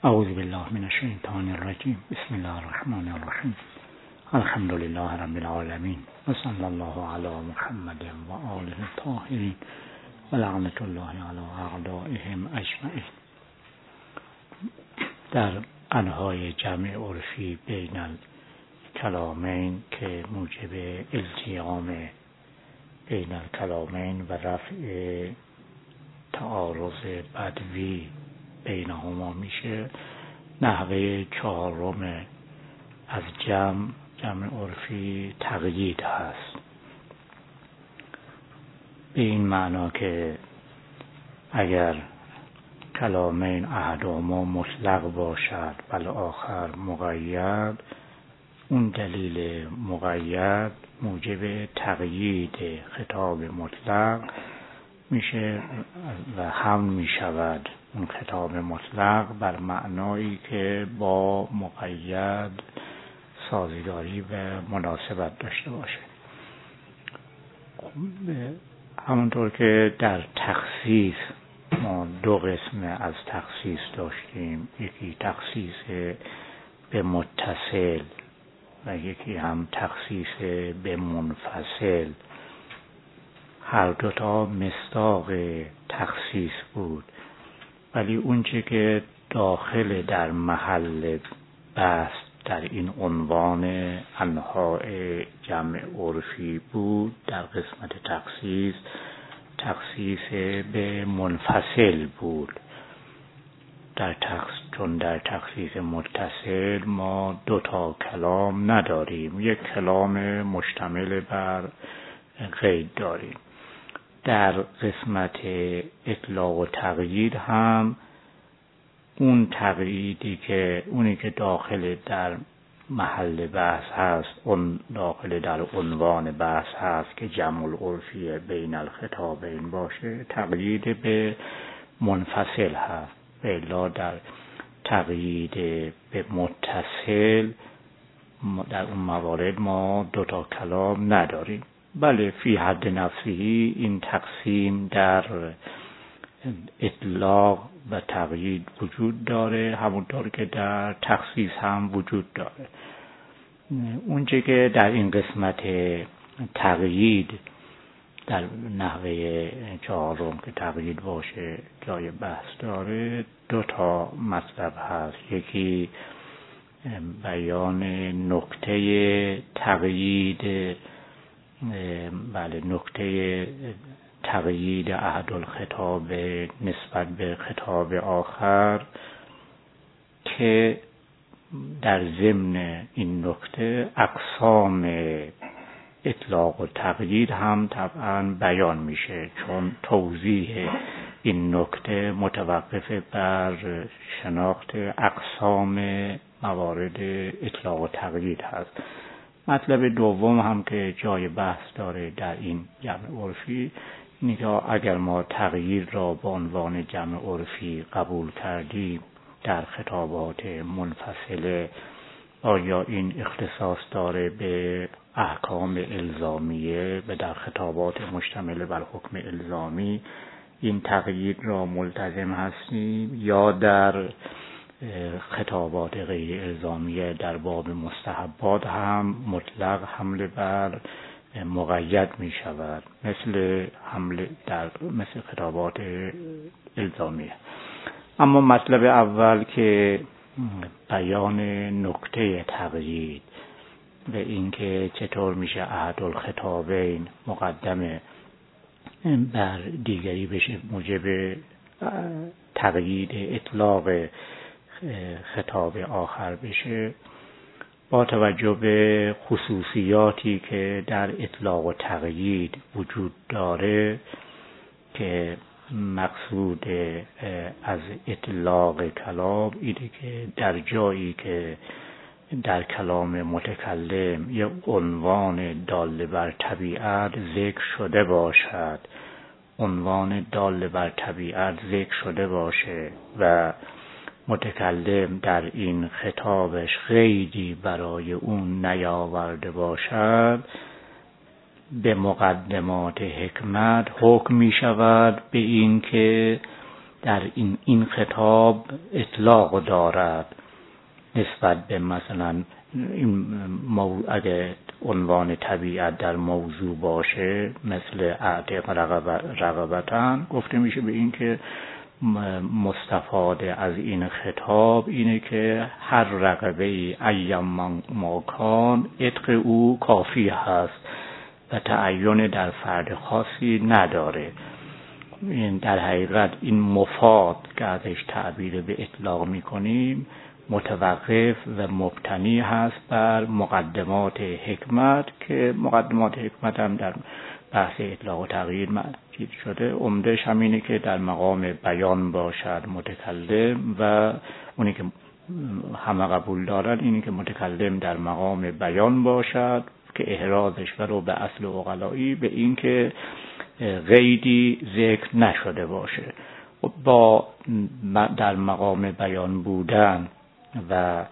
اعوذ بالله من الشیطان الرجیم. بسم الله الرحمن الرحیم. الحمد لله رب العالمین و صلی الله علی محمد و آله الطاهرین و لعنت الله علی اعدائهم اجمعین. در انهای جمع عرفی بین الکلامین که موجب التیام بین الکلامین و رفع تعارض بدوی بینهما میشه، نحوه چهارم از جمع عرفی تقیید هست. به این معنا که اگر کلامین احدهما مطلق باشد ولی آخر مقید، اون دلیل مقید موجب تقیید خطاب مطلق میشه و حمل میشود اون خطاب مطلق بر معنایی که با مقید سازگاری و مناسبت داشته باشه. همونطور که در تخصیص ما دو قسم از تخصیص داشتیم، یکی تخصیص به متصل و یکی هم تخصیص به منفصل. هر دوتا مصداق تخصیص بود، ولی اونچه که داخل در محل بحث در این عنوان انواع جمع عرفی بود در قسمت تخصیص به منفصل بود. چون در تخصیص متصل ما دوتا کلام نداریم، یک کلام مشتمل بر قید داریم. در قسمت اطلاق و تقیید هم اون تقییدی که اونی که داخل در محل بحث هست، اون داخل در عنوان بحث هست که جمع العرفی بین الخطابین باشه، تقیید به منفصل هست. الا در تقیید به متصل در اون موارد ما دوتا کلام نداریم. بله، فی حد نفسی این تقسیم در اطلاق و تقیید وجود داره، همونطور که در تخصیص هم وجود داره. اونچه که در این قسمت تقیید در نحوه چهارم که تقیید باشه جای بحث داره، دو تا مطلب هست. یکی بیان نکته تقیید، نکته تقیید احد الخطاب نسبت به خطاب آخر، که در ضمن این نکته اقسام اطلاق و تقیید هم طبعا بیان میشه، چون توضیح این نکته متوقف بر شناخت اقسام موارد اطلاق و تقیید هست. مطلب دوم هم که جای بحث داره در این جمع عرفی اینه که اگر ما تقیید را به عنوان جمع عرفی قبول کردیم در خطابات منفصله، آیا این اختصاص داره به احکام الزامیه و در خطابات مشتمل بر حکم الزامی این تقیید را ملتزم هستیم، یا در خطابات غیر الزامیه در باب مستحبات هم مطلق حمل بر مقید می شود، مثل خطابات الزامیه. اما مطلب اول که بیان نکته تقیید و اینکه چطور میشه احد الخطابین مقدم بر دیگری بشه موجب تقیید اطلاق خطاب آخر بشه، با توجه به خصوصیاتی که در اطلاق و تقیید وجود داره، که مقصود از اطلاق کلام اینه که در جایی که در کلام متکلم یک عنوان دال بر طبیعت ذکر شده باشد، عنوان دال بر طبیعت ذکر شده باشه و متکلم در این خطابش قیدی برای اون نیاورده باشد، به مقدمات حکمت حکم می شود به این که در این خطاب اطلاق دارد نسبت به مثلا این اگه عنوان طبیعت در موضوع باشه مثل اعتق رغبتن، گفته میشه به این که مستفاده از این خطاب اینه که هر رغبه ایام ماکان عتق او کافی هست و تعین در فرد خاصی نداره. این در حقیقت این مفاد که ازش تعبیر به اطلاق میکنیم متوقف و مبتنی هست بر مقدمات حکمت که مقدمات حکمت هم در بحث اطلاق و تغییر چیز شده. عمدهش همینه که در مقام بیان باشد متکلم و اونی که همه قبول دارن اینی که متکلم در مقام بیان باشد که احرازش رو به اصل عقلایی به این که قیدی ذکر نشده باشه. با در مقام بیان بودن و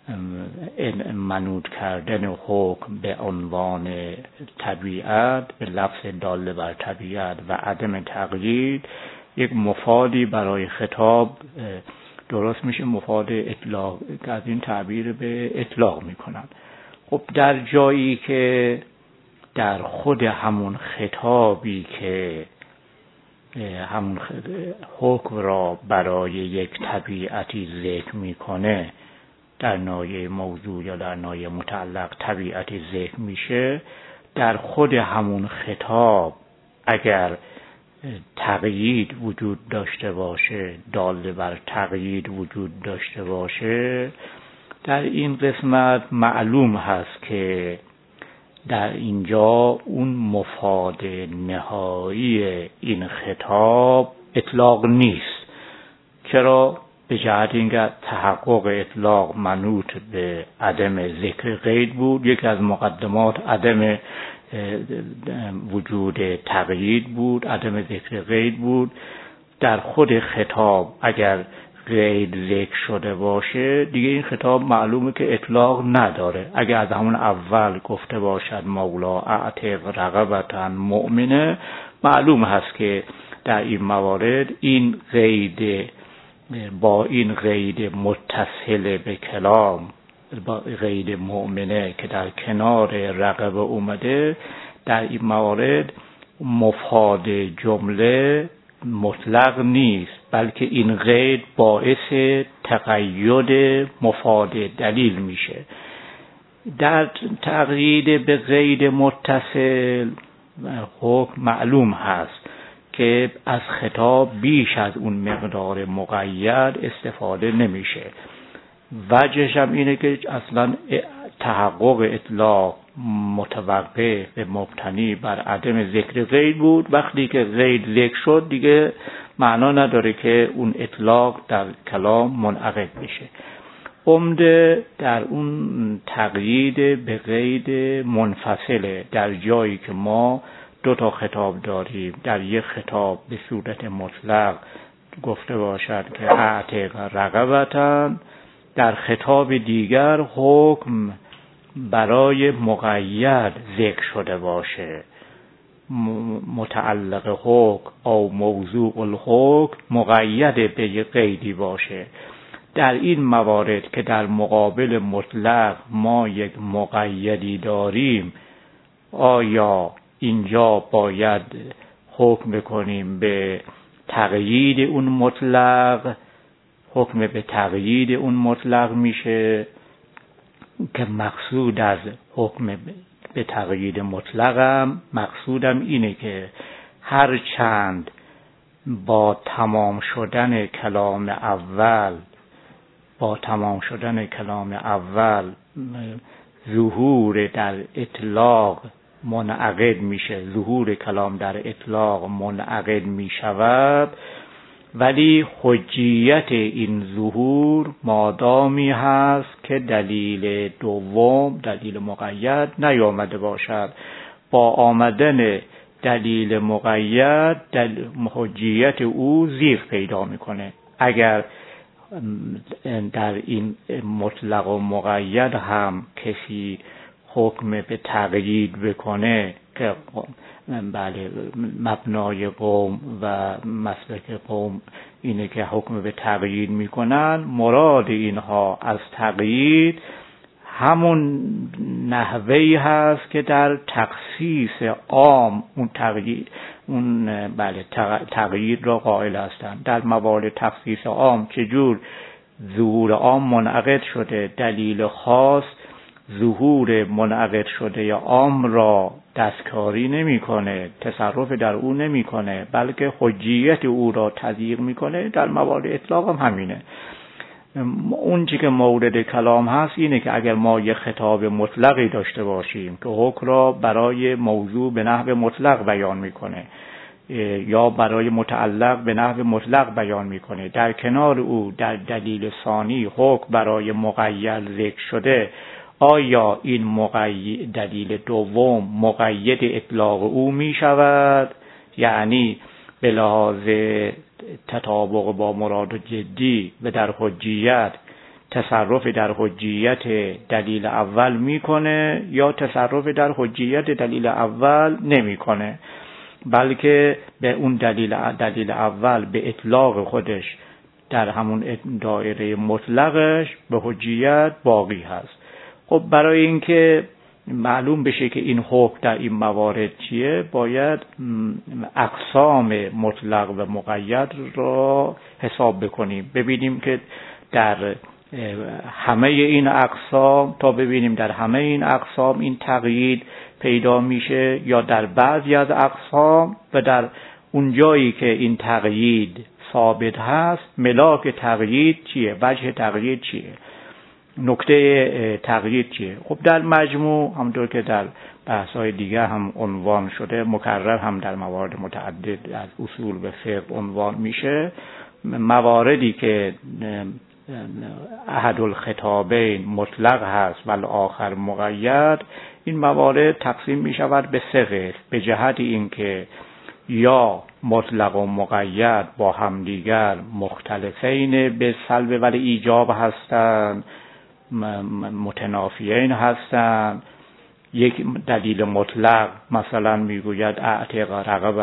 منوط کردن حکم به عنوان طبیعت به لفظ دال بر طبیعت و عدم تقیید یک مفادی برای خطاب درست میشه، مفاد اطلاق که از این تعبیر به اطلاق میکنن. خب در جایی که در خود همون خطابی که همون حکم را برای یک طبیعتی ذکر میکنه در نایه موضوع یا در نایه متعلق طبیعتی ذکر میشه، در خود همون خطاب اگر تقیید وجود داشته باشه، دال بر تقیید وجود داشته باشه، در این قسمت معلوم هست که در اینجا اون مفاد نهایی این خطاب اطلاق نیست. چرا؟ به جهت اینکه تحقق اطلاق منوط به عدم ذکر قید بود. یکی از مقدمات عدم وجود تقیید بود، عدم ذکر قید بود. در خود خطاب اگر قید ذکر شده باشه دیگه این خطاب معلومه که اطلاق نداره. اگر از همون اول گفته باشد مولا اعتق رغبتا مؤمنه، معلوم هست که در این موارد این قید با این قید متصل به کلام، با قید مؤمنه که در کنار رغبه اومده، در این موارد مفاد جمله مطلق نیست، بلکه این قید باعث تقید مفاد دلیل میشه. در تقیید به قید متصل حکم معلوم هست که از خطاب بیش از اون مقدار مقید استفاده نمیشه. وجهش هم اینه که اصلا تحقق اطلاق متوقف به مبتنی بر عدم ذکر قید بود. وقتی که قید ذکر شد دیگه معنا نداره که اون اطلاق در کلام منعقد بشه. عمده در اون تقیید به قید منفصله. در جایی که ما دو تا خطاب داریم، در یک خطاب به صورت مطلق گفته باشد که اعتق رغبتا، در خطاب دیگر حکم برای مقید ذکر شده باشه، متعلق حکم او موضوع الحکم مقید به یک قیدی باشه. در این موارد که در مقابل مطلق ما یک مقیدی داریم، آیا اینجا باید حکم بکنیم به تقیید اون مطلق؟ حکم به تقیید اون مطلق میشه که مقصود از حکم به تقیید مطلقم مقصودم اینه که هر چند با تمام شدن کلام اول ظهور در اطلاق منعقد میشه، ظهور کلام در اطلاق منعقد میشود، ولی حجیت این ظهور مادامی هست که دلیل دوم، دلیل مقید نیامده باشد. با آمدن دلیل مقید حجیت او زیغ پیدا میکنه. اگر در این مطلق و مقید هم کسی حکم به تقیید بکنه که بله مبنای قوم و مسلک قوم اینه که حکم به تقیید میکنن، مراد اینها از تقیید همون نحوهی هست که در تخصیص عام اون تقیید را قائل هستند. در موارد تخصیص عام چجور ظهور عام منعقد شده، دلیل خاص ظهور منعقد شده یا عام را دستکاری نمیکنه، تصرف در او نمیکنه، بلکه حجیت او را تضییق میکنه، در موارد اطلاق هم همینه. اون چی که مورد کلام هست اینه که اگر ما یه خطاب مطلقی داشته باشیم که حکم را برای موضوع به نحو مطلق بیان میکنه یا برای متعلق به نحو مطلق بیان میکنه، در کنار او در دلیل ثانی حکم برای مقید ذکر شده، آیا این دلیل دوم مقید اطلاق او می شود؟ یعنی به لحاظ تطابق با مراد جدی و در حجیت تصرف در حجیت دلیل اول میکنه یا تصرف در حجیت دلیل اول نمیکنه، بلکه به اون دلیل اول به اطلاق خودش در همون دایره مطلقش به حجیت باقی هست. خب برای اینکه معلوم بشه که این حکم در این موارد چیه، باید اقسام مطلق و مقید را حساب بکنیم، ببینیم که در همه این اقسام، تا ببینیم در همه این اقسام این تقیید پیدا میشه یا در بعضی از اقسام، و در اون جایی که این تقیید ثابت هست ملاک تقیید چیه، وجه تقیید چیه، نکته تقیید چیه. خب در مجموع همونطور که در بحث‌های دیگه هم عنوان شده، مکرر هم در موارد متعدد از اصول به فقه عنوان میشه، مواردی که احد الخطابین مطلق هست و آخر مقید، این موارد تقسیم می شود به سه قسم، به جهت اینکه یا مطلق و مقید با همدیگر مختلفین به سلب و ایجاب هستند، متنافیین هستند. یک دلیل مطلق مثلا میگوید اعتق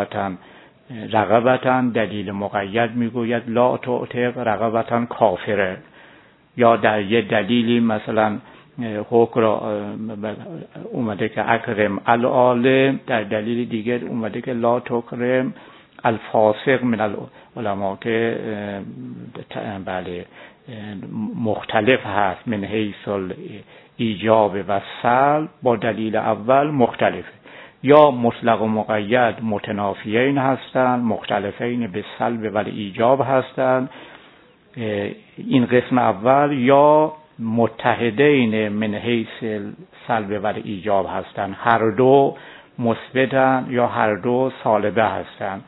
رقبتن، دلیل مقید میگوید لا تعتق رقبتن کافره. یا در یه دلیلی مثلا حکم را اومده که اکرم العالم، در دلیل دیگر اومده که لا تکرم الفاسق من العلماء، که بله مختلف هست من حیث ایجاب و سلب، با دلیل اول مختلفه. یا مطلق و مقید متنافیین هستند، مختلفین به سلب و ایجاب هستند، این قسم اول. یا متحدین من حیث سلب و ایجاب هستند، هر دو مثبتن یا هر دو سالبه هستند.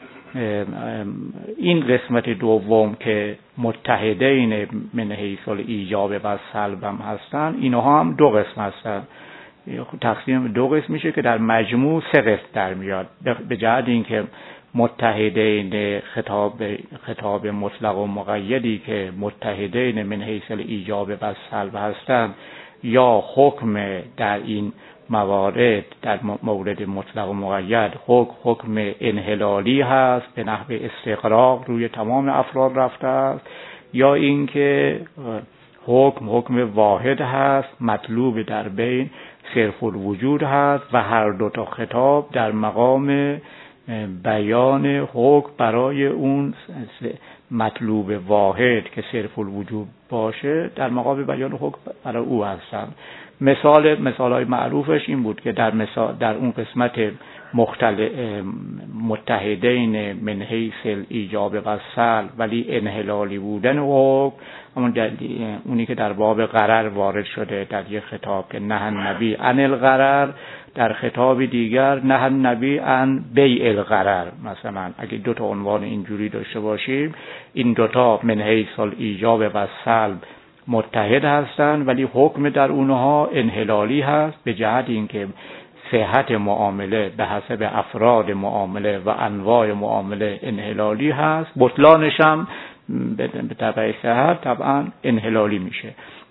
این قسمت دوم که متحدین من حیث ایجاب و سلب هم هستند، اینها هم دو قسم هستند، تقسیم دو قسم میشه که در مجموع سه قسم در میاد، به جهت اینکه متحدین خطاب مطلق و مقیدی که متحدین من حیث ایجاب و سلب هستند، یا حکم در این موارد در مورد مطلق و مقید حکم انحلالی هست، به نحو استقراق روی تمام افراد رفته است، یا اینکه حکم واحد هست، مطلوب در بین صرف الوجود هست و هر دو تا خطاب در مقام بیان حکم برای اون مطلوب واحد که صرف الوجود باشه در مقام بیان حکم برای او هستند. مثالهای معروفش این بود که در اون قسمت متحدین من حیث ایجاب و سلب ولی انحلالی بودن حکم، اونی که در باب غرر وارد شده در یک خطاب که نهی النبی عن الغرر، در خطاب دیگر نهی النبی عن بیع الغرر. مثلا اگه دو تا عنوان اینجوری داشته باشیم، این دوتا من حیث ایجاب و سلب متحد هستند ولی حکم در اونها انحلالی هست، به جهت اینکه صحت معامله به حسب افراد معامله و انواع معامله انحلالی هست، بطلانش هم به تبع صحت طبعا انحلالی میشه.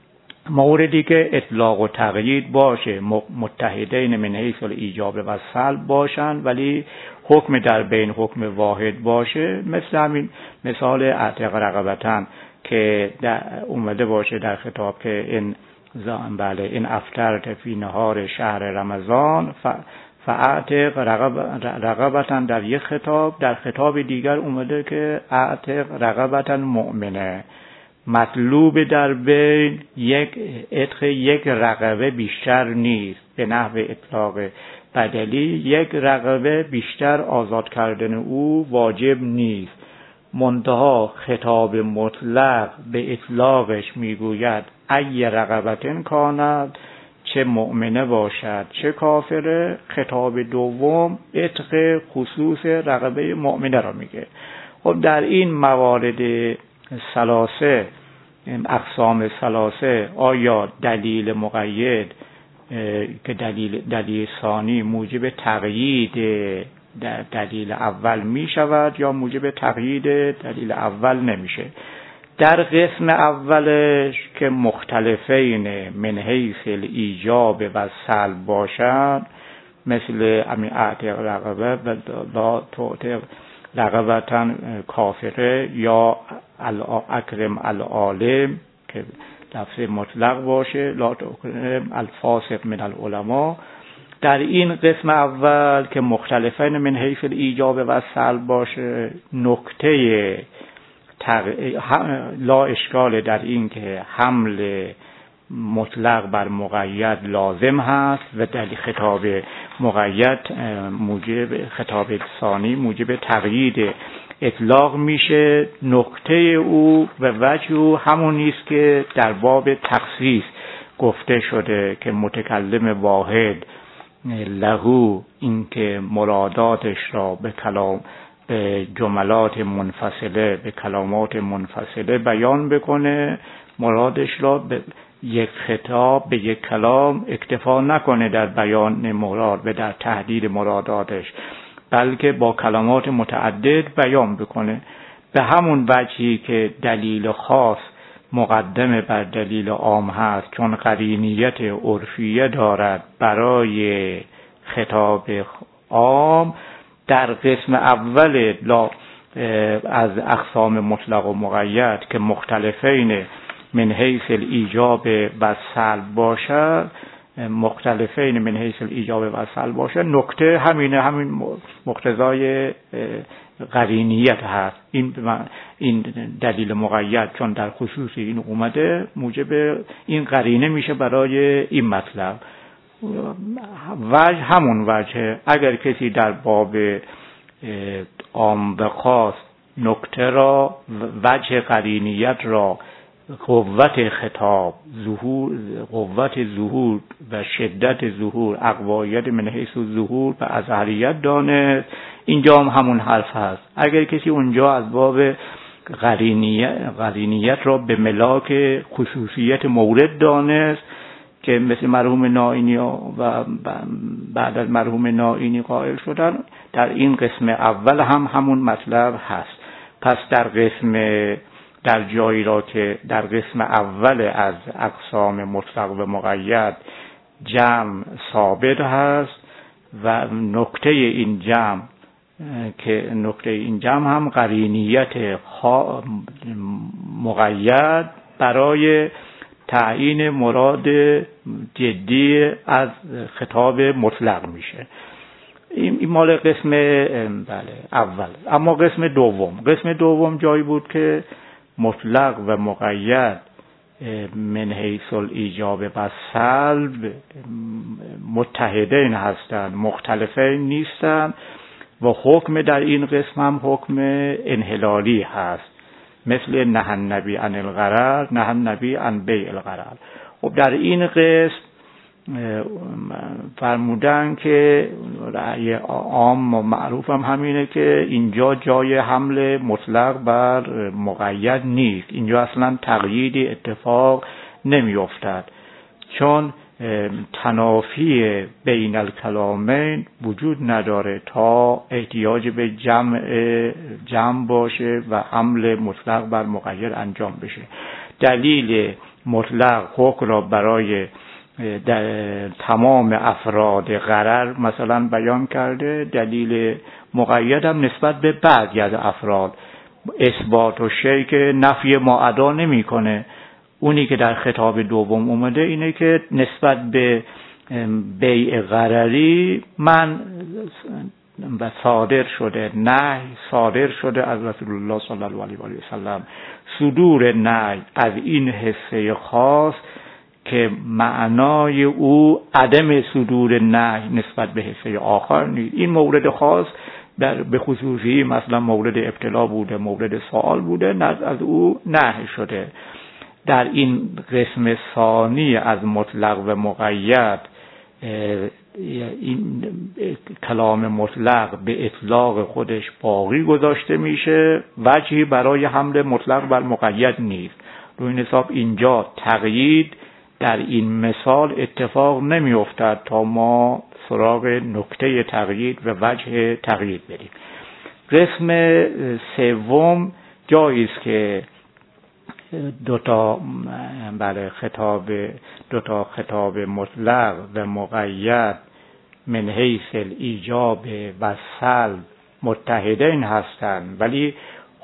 موردی که اطلاق و تقیید باشه، متحدین من حیث الایجاب و سلب باشن ولی حکم در بین حکم واحد باشه، مثل همین مثال اعتق رقبتن که اومده باشه در خطاب که این افطرت فی نهار شهر رمضان فاعتق رقبتن در یک خطاب، در خطاب دیگر اومده که اعتق رقبتن مؤمنه. مطلوب در بین یک رقبه بیشتر نیست، به نحو اطلاق بدلی یک رقبه بیشتر آزاد کردن او واجب نیست. منتها خطاب مطلق به اطلاقش میگوید ای رقبتن کاند، چه مؤمنه باشد چه کافره. خطاب دوم عتق خصوص رقبه مؤمنه را میگه. خب در این موارد ثلاثه، اقسام ثلاثه، آیا دلیل مقید که دلیل ثانی موجب تقیید دلیل اول می شود یا موجب تقیید دلیل اول نمیشه؟ در قسم اولش که مختلفین من حیث الایجاب و سلب باشند، مثل امی اعتق رقبه و لا تعتق رقبتن کافره یا اکرم العالم که لفظ مطلق باشه، لا تکرم الفاسق من العلماء. در این قسم اول که مختلفین من حیث الایجاب و سلب باشه، نکته لا اشکال در این که حمل مطلق بر مقید لازم هست و در خطاب مقید موجب خطاب ثانی موجب تقیید اطلاق میشه. نکته او و وجه او همون نیست که در باب تخصیص گفته شده که متکلم واحد لهو این که مراداتش را به جملات منفصله، به کلمات منفصله بیان بکنه، مرادش را به یک خطاب، به یک کلام اکتفا نکنه در بیان مراد و در تحدید مراداتش، بلکه با کلمات متعدد بیان بکنه. به همون وجهی که دلیل خاص مقدم بر دلیل عام هست، چون قرینیت عرفیه دارد برای خطاب عام، در قسم اول از اقسام مطلق و مقید که مختلفین من حیث الایجاب و سلب باشد، مختلفین من حیث الایجاب و سلب باشد، نکته همین مقتضای قرینیت هست. این دلیل مقید چون در خصوص این اومده، موجب این قرینه میشه برای این مطلب. وجه همون وجه. اگر کسی در باب عام و خاص نکته را، وجه قرینیت را، قوت خطاب، قوت ظهور و شدت ظهور، اقوایت من حیث ظهور و اظهریت دانست، اینجا هم همون حرف هست. اگر کسی اونجا از باب قرینیت را به ملاک خصوصیت مورد دانست که مثل مرحوم نائینی و بعد از مرحوم نائینی قائل شدن، در این قسم اول هم همون مطلب هست. پس در جایی را که در قسم اول از اقسام مطلق و مقید جمع ثابت هست و نکته این جمع هم قرینیت مقید برای تعیین مراد جدی از خطاب مطلق میشه. این مال قسم اول. اما قسم دوم جایی بود که مطلق و مقید من حیث الایجاب و سلب متحدین هستند، مختلفین نیستند و حکم در این قسم هم حکم انحلالی هست، مثل نهی النبی عن الغرر، نهی النبی عن بیع الغرر. خب در این قسم فرمودن که رأی عام و معروف هم همینه که اینجا جای حمل مطلق بر مقید نیست، اینجا اصلا تقیید اتفاق نمی افتد، چون تنافی بین الکلامین وجود نداره تا احتیاج به جمع باشه و حمل مطلق بر مقید انجام بشه. دلیل مطلق حکم را برای در تمام افراد غرر مثلا بیان کرده، دلیل مقید هم نسبت به بعضی از افراد. اثبات و شی که نفی ما ادا نمی‌کنه. اونی که در خطاب دوم اومده اینه که نسبت به بیع غرری من و صادر شده، نهی صادر شده از رسول الله صلی الله علیه و سلم، صدور نهی از این حصه خاص که معنای او عدم صدور نهی نسبت به حصه آخر نیست. این مورد خاص به خصوصی مثلا مورد ابتلا بوده، مورد سوال بوده، از او نهی شده. در این قسم ثانی از مطلق و مقید این کلام مطلق به اطلاق خودش باقی گذاشته میشه، وجهی برای حمل مطلق بر مقید نیست. روی این حساب اینجا تقیید در این مثال اتفاق نمی افتد تا ما سراغ نکته تقیید و وجه تقیید بریم. قسم سوم جایی است که دو تا خطاب مطلق و مقید من حیث الایجاب و سلب متحدین هستند، ولی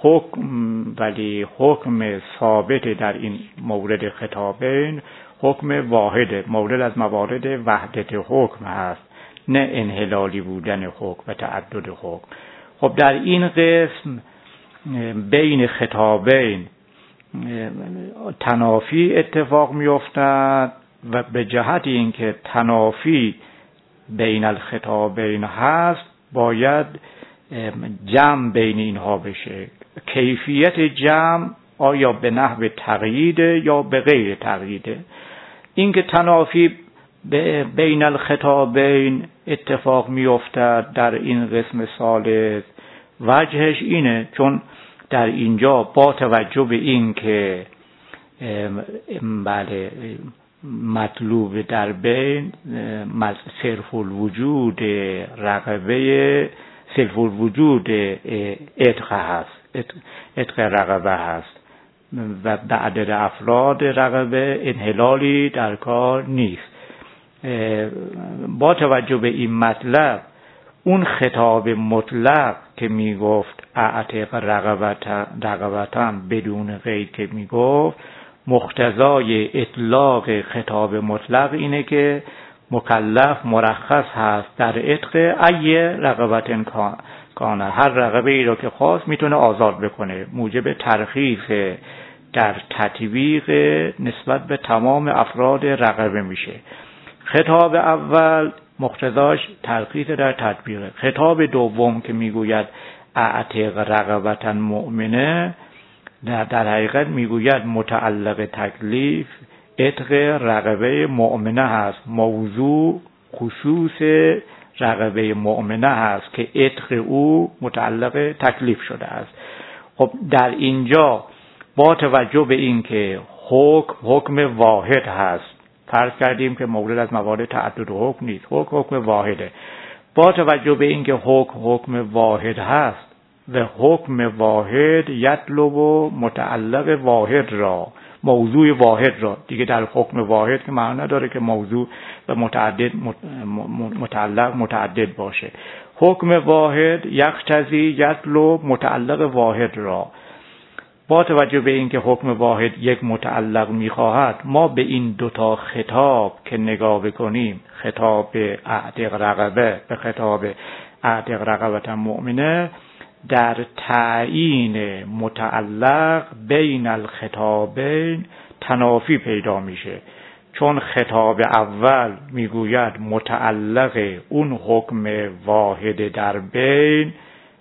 حکم ثابت در این مورد خطابین حکم واحده، مورد از موارد وحدت حکم هست، نه انحلالی بودن حکم و تعدد حکم. خب در این قسم بین خطابین تنافی اتفاق می افتد و به جهت اینکه تنافی بین الخطابین هست باید جمع بین اینها بشه. کیفیت جمع آیا به نحو تقیید یا به غیر تقیید؟ اینکه تنافی بین الخطابین اتفاق می افتد در این قسم ثالث وجهش اینه چون در اینجا با توجه به این که مطلوب در بین صرف الوجود رغبه، صرف الوجود عتق هست، عتق رغبه هست و بعدد افراد رغبه انحلالی در کار نیست. با توجه به این مطلب اون خطاب مطلق که میگفت اعتق رغبتن بدون قید که میگفت، مقتضای اطلاق خطاب مطلق اینه که مکلف مرخص هست در عتق ای رغبتن کانه، هر رغبه ای رو که خواست میتونه آزاد بکنه، موجب ترخیص در تطبیق نسبت به تمام افراد رغبه میشه. خطاب اول مقتضاش ترخیص در تطبیق. خطاب دوم که میگوید اعتق رغبتن مؤمنه، در حقیقت میگوید متعلق تکلیف عتق رغبه مؤمنه هست، موضوع خصوص رغبه مؤمنه هست که عتق او متعلق تکلیف شده است. خب در اینجا با توجه به این که حکم واحد هست، فرض کردیم که مورد از موارد تعدد حکم نیست، حکم واحده. با توجه به این که حکم واحد هست و حکم واحد یطلب و متعلق واحد را، موضوع واحد را، دیگه در حکم واحد که معنی نداره که موضوع و متعدد متعلق متعدد باشه. حکم واحد یقتضی یطلب متعلق واحد را. با توجه به این که حکم واحد یک متعلق میخواهد، ما به این دوتا خطاب که نگاه بکنیم، خطاب اعتق رغبه به خطاب اعتق رغبت مؤمنه، در تعیین متعلق بین الخطابین تنافی پیدا میشه. چون خطاب اول میگوید متعلق اون حکم واحد در بین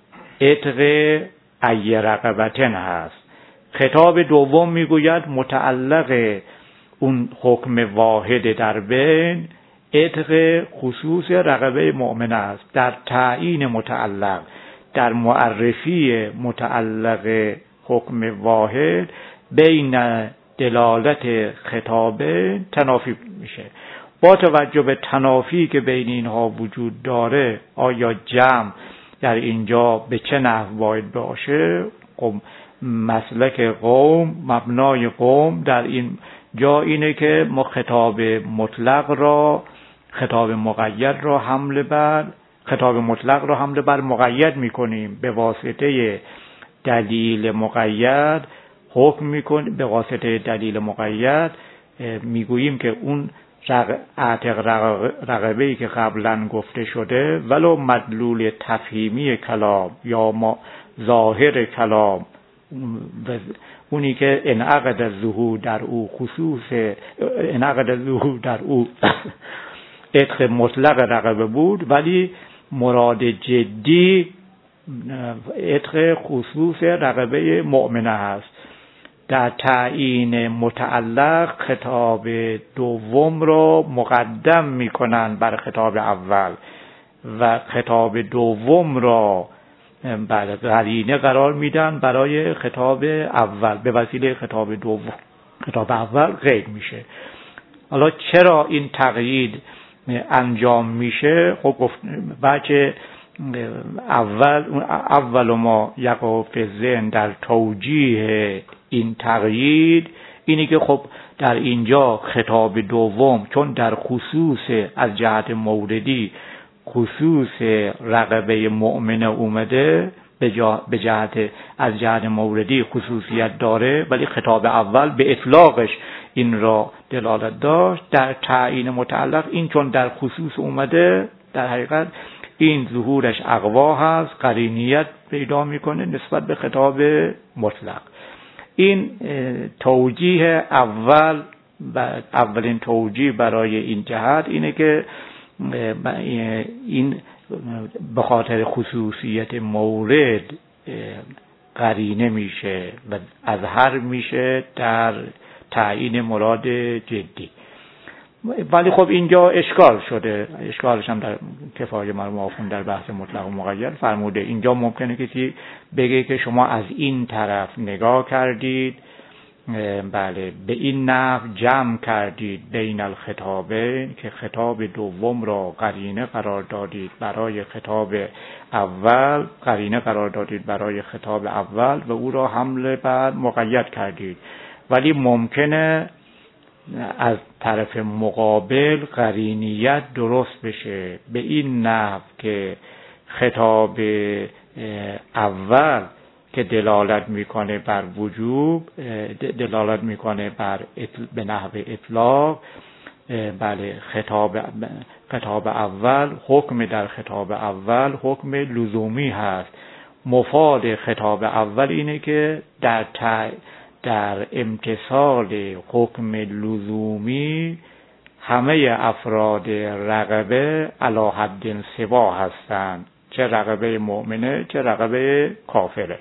عتق ای رغبتن هست، خطاب دوم میگوید متعلق اون حکم واحد در بین عتق خصوص رغبه مؤمنه است. در تعیین متعلق، در معرفی متعلق حکم واحد بین دلالت خطاب تنافی میشه. با توجه به تنافی که بین اینها وجود داره، آیا جمع در اینجا به چه نحو باید باشه؟ مسلک قوم، مبنای قوم در این جا اینه که ما خطاب مطلق را، خطاب مقید را حمل بر مقید میکنیم، به واسطه دلیل مقید حکم میکنیم، به واسطه دلیل مقید میگوییم که اون اعتق رقبه‌ای که قبلا گفته شده ولو مدلول تفهیمی کلام یا ظاهر کلام، اونی که انعقد الظهور در او عتق مطلق رقبه بود، ولی مراد جدی عتق خصوص رقبه مؤمنه هست. در تعیین متعلق خطاب دوم را مقدم میکنن بر خطاب اول و خطاب دوم را بعد قرینه قرار میدن برای خطاب اول، به وسیله خطاب دوم خطاب اول قید میشه. حالا چرا این تقیید انجام میشه؟ خب گفت بچه اول ما یقع فی الذهن در توجیه این تقیید اینی که خب در اینجا خطاب دوم چون در خصوص از جهت موردی خصوص رقبه مؤمنه اومده، به جهت از جهت موردی خصوصیت داره، ولی خطاب اول به اطلاقش این را دلالت داشت. در تعیین متعلق این چون در خصوص اومده، در حقیقت این ظهورش اقوا هست، قرینیت پیدا میکنه نسبت به خطاب مطلق. این توجیه اول و اولین توجیه برای این جهت اینه که این به خاطر خصوصیت مورد قرینه میشه و اظهر میشه در تعیین مراد جدی. ولی خب اینجا اشکال شده، اشکالش هم در کفایه مرموم در بحث مطلق و مقید فرموده. اینجا ممکنه کسی بگه که شما از این طرف نگاه کردید، بله به این نحو جمع کردید بین الخطابین که خطاب دوم را قرینه قرار دادید برای خطاب اول، قرینه قرار دادید برای خطاب اول و او را حمل بر مقید کردید. ولی ممکنه از طرف مقابل قرینیت درست بشه به این نحو که خطاب اول که دلالت میکنه بر وجوب، دلالت میکنه بر به نحو اطلاق، بله خطاب اول حکم در خطاب اول حکم لزومی هست. مفاد خطاب اول اینه که در امتصال حکم لزومی همه افراد رقبه علی حد سوا هستند، چه رقبه مؤمنه چه رقبه کافره.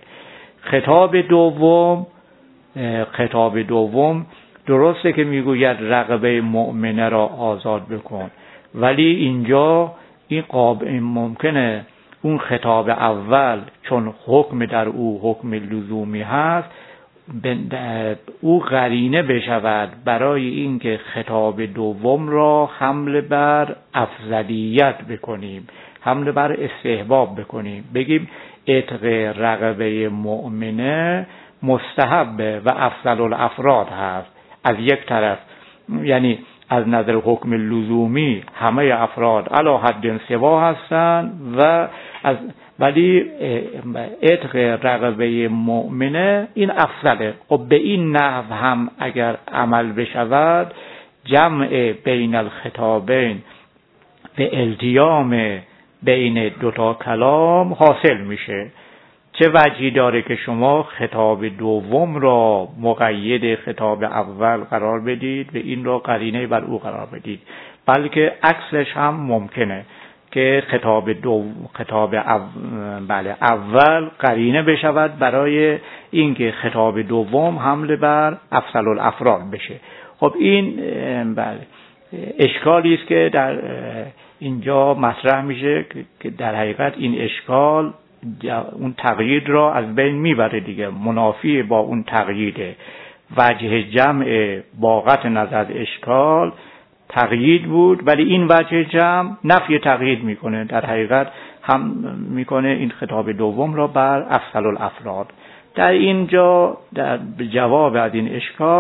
خطاب دوم درسته که میگوید رقبه مؤمنه را آزاد بکن، ولی اینجا این ممکنه اون خطاب اول چون حکم در او حکم لزومی هست او قرینه بشود برای اینکه خطاب دوم را حمل بر افضلیت بکنیم، حمل بر استحباب بکنیم، بگیم عتق رقبه مؤمنه مستحبه و افضل الافراد هست. از یک طرف یعنی از نظر حکم لزومی همه افراد علی حد سوا هستند ولی عتق رقبه مؤمنه این افضله. خب به این نحو هم اگر عمل بشود جمع بین الخطابین به التیام بین دوتا کلام حاصل میشه. چه وجهی داره که شما خطاب دوم را مقید خطاب اول قرار بدید و این را قرینه بر او قرار بدید؟ بلکه عکسش هم ممکنه که خطاب اول قرینه بشود برای اینکه خطاب دوم حمل بر افضل الافراد بشه. خب این اشکالی است که در اینجا مطرح میشه که در حقیقت این اشکال اون تقیید را از بین میبره دیگه، منافی با اون تقییده. وجه جمع با قطع نظر از اشکال تقیید بود، ولی این وجه جمع نفی تقیید میکنه، در حقیقت هم میکنه این خطاب دوم را بر افضل الافراد. در اینجا در جواب از این اشکال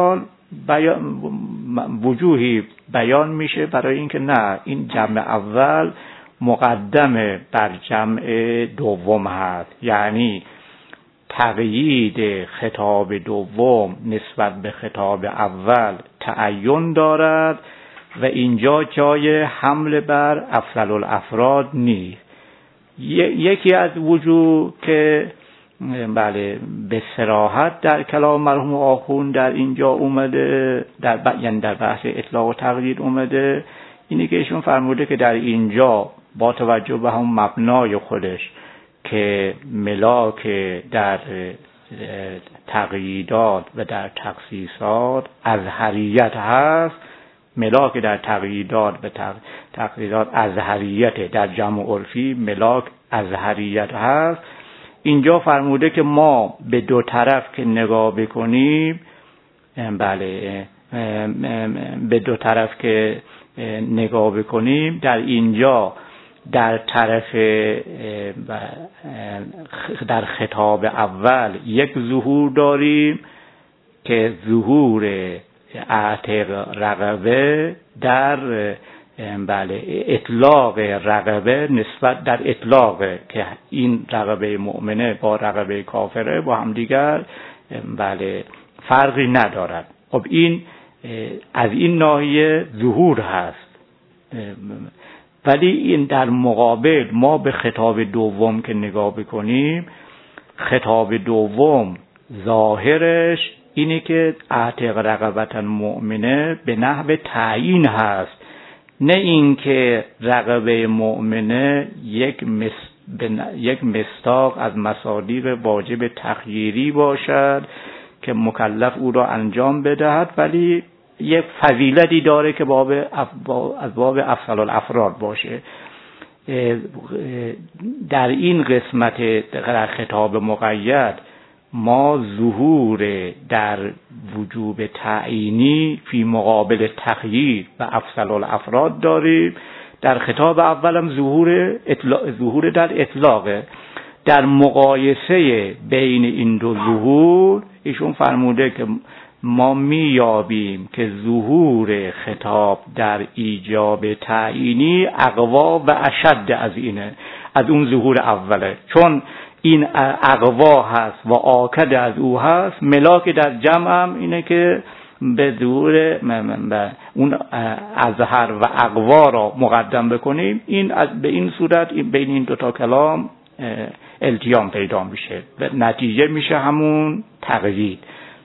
وجوهی بیان میشه برای اینکه نه، این جمع اول مقدم بر جمع دوم هست، یعنی تقیید خطاب دوم نسبت به خطاب اول تعین دارد و اینجا جای حمل بر افضل الافراد نیست. یکی از وجوه که بله به صراحت در کلام مرحوم آخوند در اینجا اومده، یعنی در بحث اطلاق و تقیید اومده، اینه که ایشون فرموده که در اینجا با توجه به هم مبنای خودش که ملاک در تقییدات و در تخصیصات ازهریت هست، ملاک در تقییدات و تقییدات ازهریت، در جمع عرفی ملاک ازهریت هست. اینجا فرموده که ما به دو طرف که نگاه بکنیم، بله به دو طرف که نگاه بکنیم، در اینجا در طرف در خطاب اول یک ظهور داریم که ظهور اعتق رقبه در بله اطلاق رقبه نسبت در اطلاق که این رقبه مؤمنه با رقبه کافره با هم دیگر بله فرقی ندارد. خب این از این ناحیه ظهور هست، ولی این در مقابل ما به خطاب دوم که نگاه بکنیم، خطاب دوم ظاهرش اینه که اعتق رقبة مؤمنه به نحو تعیین هست، نه اینکه رقبه مؤمنه یک مصداق از مصادیق واجب تخییری باشد که مکلف او را انجام بدهد، ولی یک فضیلتی داره که از باب افضل الافراد باشه. در این قسمت در خطاب مقید ما ظهور در وجوب تعیینی فی مقابل تخییر و افضل الافراد داریم. در خطاب اولم ظهور در اطلاقه. در مقایسه بین این دو ظهور ایشون فرموده که ما میابیم که ظهور خطاب در ایجاب تعیینی اقوا و اشد از اون ظهور اوله، چون این اقوا هست و آکد از او هست. ملاک در جمع هم اینه که به ظهور اون ازهر و اقوا را مقدم بکنیم. این به این صورت بین این دوتا کلام التیام پیدا میشه و نتیجه میشه همون تقیید.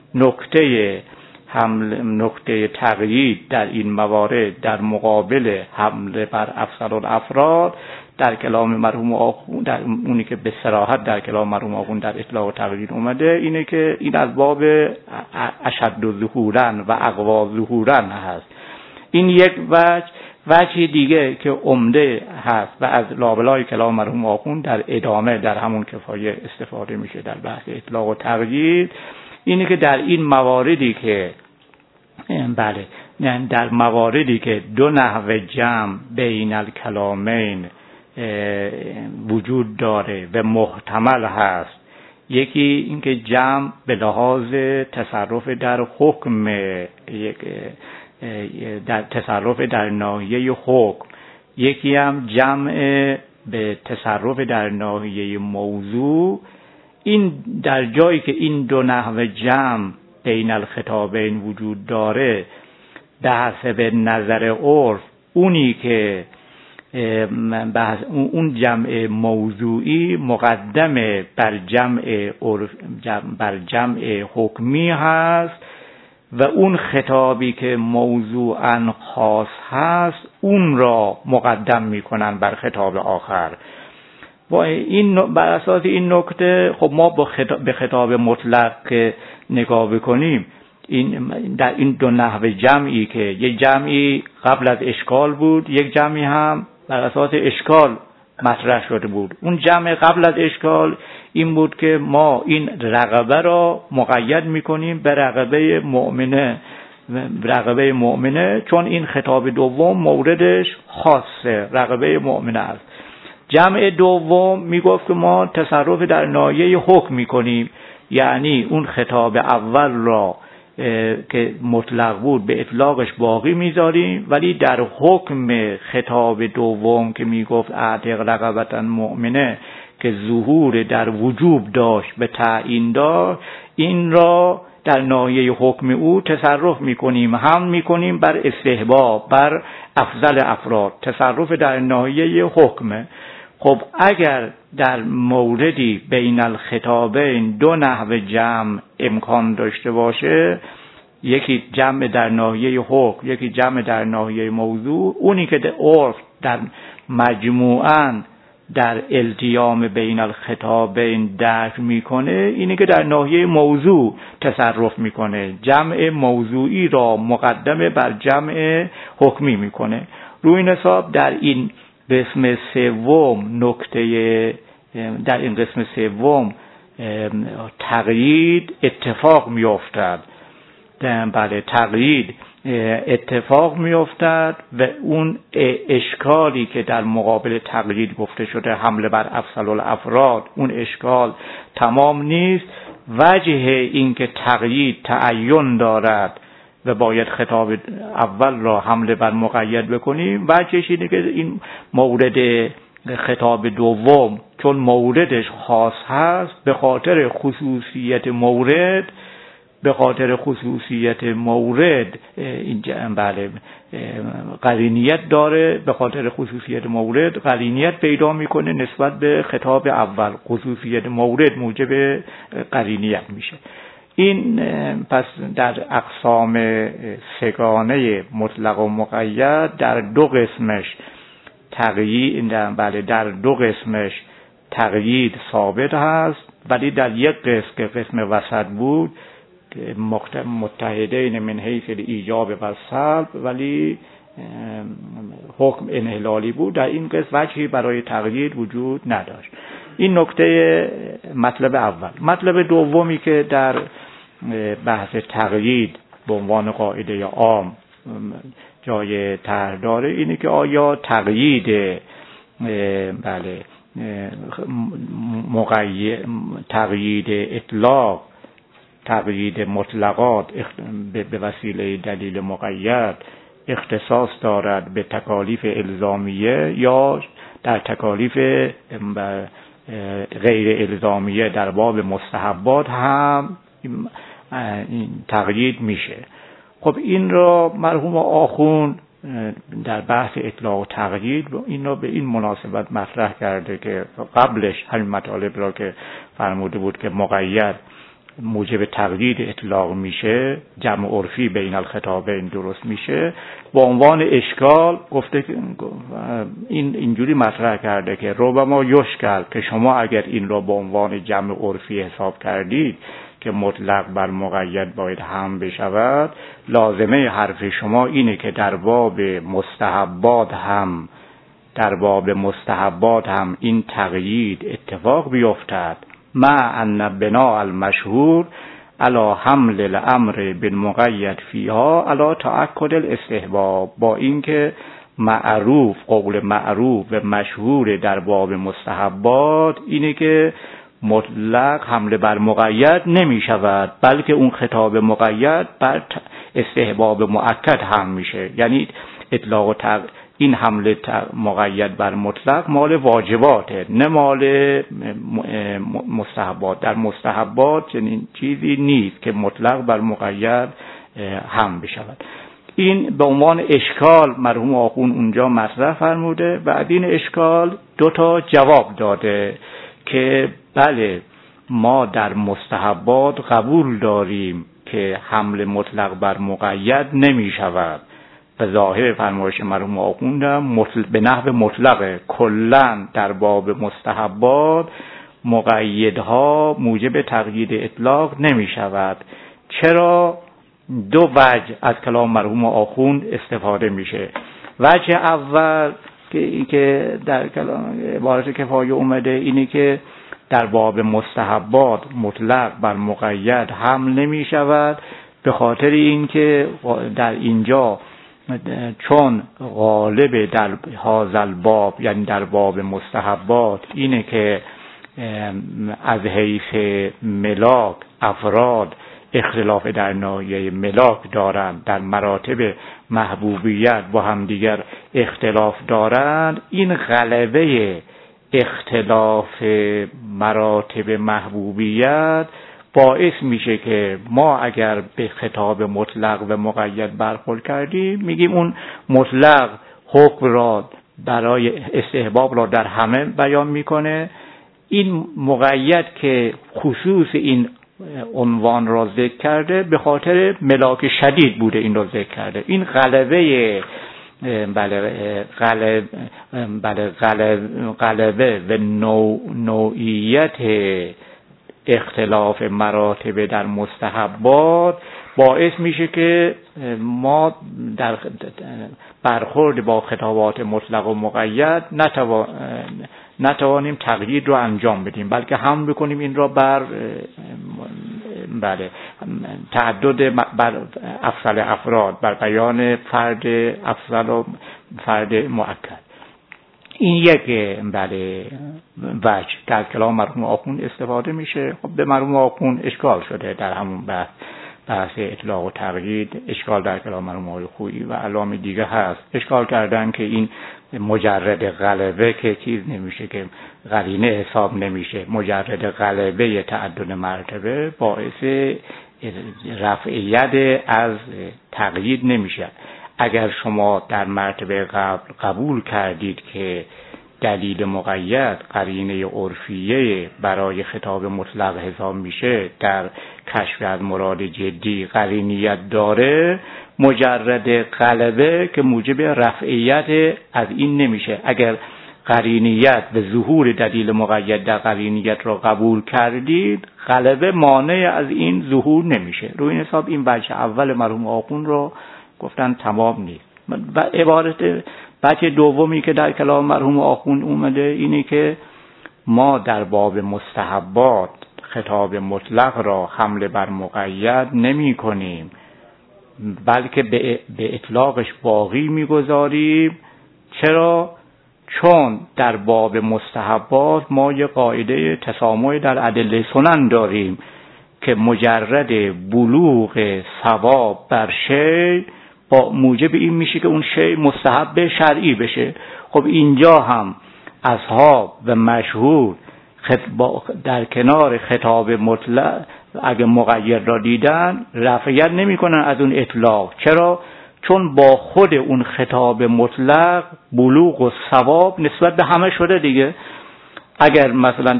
نقطه تقیید در این موارد در مقابل حمله بر افضل الافراد در کلام مرحوم آخوند، در اونی که به صراحت در کلام مرحوم آخوند در اطلاق و تقیید اومده، اینه که این از باب اشد ظهورن و اقوا ظهورن هست. این یک وجه دیگه که عمده هست و از لابلای کلام مرحوم آخوند در ادامه در همون کفایه استفاده میشه در بحث اطلاق و تقیید، اینه که در این مواردی که بله در مواردی که دو نحو جمع بین الکلامین وجود داره و محتمل هست، یکی اینکه جمع به لحاظ تصرف در حکم، در تصرف در ناحیه حکم، یکی هم جمع به تصرف در ناحیه موضوع. این در جایی که این دو نحو جمع بین الخطابین وجود داره، به حسب نظر عرف اونی که اون جمع موضوعی مقدم بر جمع حکمی هست و اون خطابی که موضوعاً خاص هست اون را مقدم میکنن بر خطاب آخر. بر اساس این نکته خب ما به خطاب مطلق نگاه بکنیم، در این دو نحو جمعی که یک جمعی قبل از اشکال بود، یک جمعی هم بر اساس اشکال مطرح شده بود. اون جمع قبل از اشکال این بود که ما این رقبه را مقید میکنیم به رقبه مؤمنه، چون این خطاب دوم موردش خاصه، رقبه مؤمنه است. جمع دوم میگفت که ما تصرف در ناحیه حکم میکنیم، یعنی اون خطاب اول را که مطلق بود به اطلاقش باقی میذاریم، ولی در حکم خطاب دوم که میگفت اعتق رقبة مؤمنه که ظهور در وجوب داشت به تعیین داشت، این را در ناحیه حکم او تصرف میکنیم، هم میکنیم بر استحباب، بر افضل افراد، تصرف در ناحیه حکم. خب اگر در موردی بین الخطابین دو نحو جمع امکان داشته باشه، یکی جمع در ناحیه حکم، یکی جمع در ناحیه موضوع، اونی که عرف در مجموعاً در التیام بین الخطابین درک میکنه، اینی که در ناحیه موضوع تصرف میکنه، جمع موضوعی را مقدمه بر جمع حکمی میکنه. روی این حساب در این قسم سوم در این قسم سوم تقیید اتفاق میافتد. بله، تقیید اتفاق میافتد و اون اشکالی که در مقابل تقیید گفته شده، حمله بر افضل الافراد، اون اشکال تمام نیست. وجه این که تقیید تعین دارد و باید خطاب اول را حمله بر مقید بکنیم، وجهش اینه که این مورد خطاب دوم چون موردش خاص هست، به خاطر خصوصیت مورد اینجا بله قرینیت داره، به خاطر خصوصیت مورد قرینیت پیدا میکنه نسبت به خطاب اول، خصوصیت مورد موجب قرینیت میشه. این پس در اقسام سگانه مطلق و مقید در دو قسمش تقیید ثابت هست، ولی در یک قسم که قسم وسط بود متحدین من حیث ایجاب و سلب، ولی حکم انحلالی بود، در این قسم وجهی برای تقیید وجود نداشت. این نکته مطلب اول. مطلب دومی که در بحث تقیید به عنوان قاعده عام جای طرح داره اینه که آیا تقیید تقیید اطلاق، تقیید مطلقات به وسیله دلیل مقید اختصاص دارد به تکالیف الزامیه یا در تکالیف غیر الزامیه در باب مستحبات هم این تقیید میشه. خب این را مرحوم آخوند در بحث اطلاق و تقیید این را به این مناسبت مطرح کرده که قبلش همین مطالب را که فرموده بود که مقید موجب تقیید اطلاق میشه، جمع عرفی بین الخطابین درست میشه، با عنوان اشکال گفته این اینجوری مطرح کرده که ربما یشکل که شما اگر این را با عنوان جمع عرفی حساب کردید که مطلق بر مقید باید هم بشود، لازمه حرف شما اینه که در باب مستحبات هم این تقیید اتفاق بیفتد، مع ان بناء المشهور علی حمل الامر بالمقید فیها علی تأکد الاستحباب، با اینکه قول معروف و مشهور در باب مستحبات اینه که مطلق حمله بر مقید نمی شود، بلکه اون خطاب مقید بر استحباب مؤکد هم میشه. یعنی اطلاق و این حمله مقید بر مطلق مال واجباته، نه مال مستحبات. در مستحبات چنین چیزی نیست که مطلق بر مقید هم بشود. این به عنوان اشکال مرحوم آخوند اونجا مطرح فرموده و از این اشکال دو تا جواب داده که بله ما در مستحبات قبول داریم که حمل مطلق بر مقید نمی شود. به ظاهر فرمایش مرحوم آخوند به نحو مطلق کلن در باب مستحبات مقیدها موجب تقیید اطلاق نمی شود. چرا؟ دو وجه از کلام مرحوم آخوند استفاده میشه. وجه اول که در کلام عبارت کفایه اومده اینه که در باب مستحبات مطلق بر مقید حمل نمی شود، به خاطر اینکه در اینجا چون غالب در هذا باب یعنی در باب مستحبات اینه که از حیث ملاک افراد اختلاف در ناحیه ملاک دارند، در مراتب محبوبیت با همدیگر اختلاف دارند، این غلبه اختلاف مراتب محبوبیت باعث میشه که ما اگر به خطاب مطلق و مقید برخورد کردیم میگیم اون مطلق حکم را برای استحباب را در همه بیان میکنه، این مقید که خصوص این عنوان را ذکر کرده به خاطر ملاک شدید بوده این را ذکر کرده. این غلبه و نوعیت اختلاف مراتب در مستحبات باعث میشه که ما در برخورد با خطابات مطلق و مقید نتوانیم تقیید رو انجام بدیم، بلکه هم بکنیم این را بر تعدد بر افضل افراد، بر بیان فرد افضل و فرد مؤکد. این یک وجه در کلام مرحوم آخوند استفاده میشه. خب به مرحوم آخوند اشکال شده در همون بحث اطلاق و تقیید، اشکال در کلام مرحوم آقای خویی و علام دیگه هست. اشکال کردن که این مجرد غلبه که چیز نمیشه، که قرینه حساب نمیشه، مجرد غلبه تعدد مرتبه باعث رفعیت از تقیید نمیشه. اگر شما در مرتبه قبل قبول کردید که دلیل مقید قرینه عرفیه برای خطاب مطلق حساب میشه، در کشف از مراد جدی قرینیت داره، مجرد غلبه که موجب رفعیت از این نمیشه. اگر قرینیت به ظهور دلیل مقید در قرینیت را قبول کردید، غلبه مانع از این ظهور نمیشه. روی این حساب این وجه اول مرحوم آخوند را گفتن تمام نیست. و عبارت بچه دومی که در کلام مرحوم آخوند اومده اینه که ما در باب مستحبات خطاب مطلق را حمل بر مقید نمی کنیم، بلکه به اطلاقش باقی میگذاریم. چرا؟ چون در باب مستحبات ما یه قاعده تسامح در ادله سنن داریم که مجرد بلوغ ثواب بر شی با موجب این میشه که اون شی مستحب شرعی بشه. خب اینجا هم اصحاب و مشهور در کنار خطاب مطلق اگه مقید را دیدن رفعیت نمی کنن از اون اطلاق. چرا؟ چون با خود اون خطاب مطلق بلوغ و ثواب نسبت به همه شده دیگه. اگر مثلا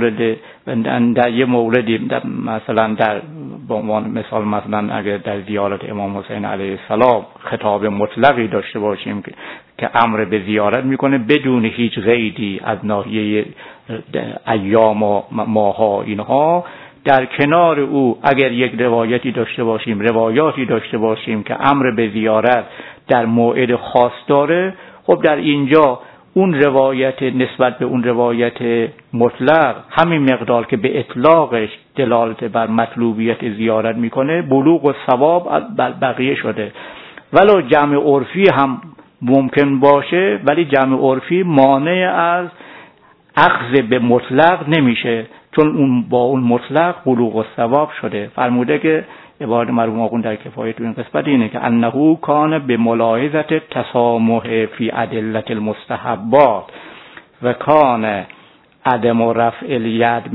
در یه موردی مثلا در به عنوان مثال مثلا اگر در زیارت امام حسین علیه السلام خطاب مطلقی داشته باشیم که امر به زیارت میکنه بدون هیچ قیدی از ناحیه ایام و ماها اینها، در کنار او اگر یک روایتی داشته باشیم، روایاتی داشته باشیم که امر به زیارت در موعد خاص داره، خب در اینجا اون روایت نسبت به اون روایت مطلق همین مقدار که به اطلاقش دلالت بر مطلوبیت زیارت میکنه بلوغ و ثواب بقیه شده. ولو جمع عرفی هم ممکن باشه، ولی جمع عرفی مانع از اخذ به مطلق نمیشه، چون اون با اون مطلق بلوغ و ثواب شده. فرموده که عبارت مرحوم آخوند در کفایت تو این قسمت اینه که انه کان به ملاحظه تسامح فی ادله المستحبات و کان عدم رفع الید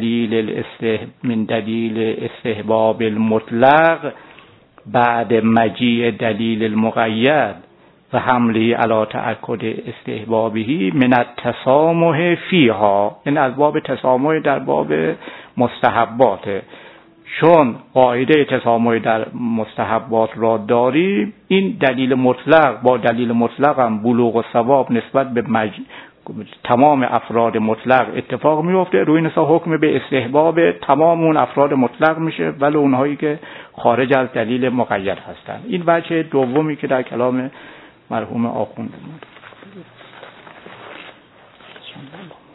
من دلیل استحباب المطلق بعد مجیء دلیل المقید و حمله علی تأکد استحبابه من التسامح فیها. این از باب تسامح در باب مستحبات، چون قاعده تسامح در مستحبات را داریم، این دلیل مطلق با دلیل مطلق هم بلوغ و ثواب نسبت به تمام افراد مطلق اتفاق میفته. روی این حکم به استحباب تمام اون افراد مطلق میشه، ولی اونهایی که خارج از دلیل مقید هستن. این وجه دومی که در کلام مرحوم آخوند بود.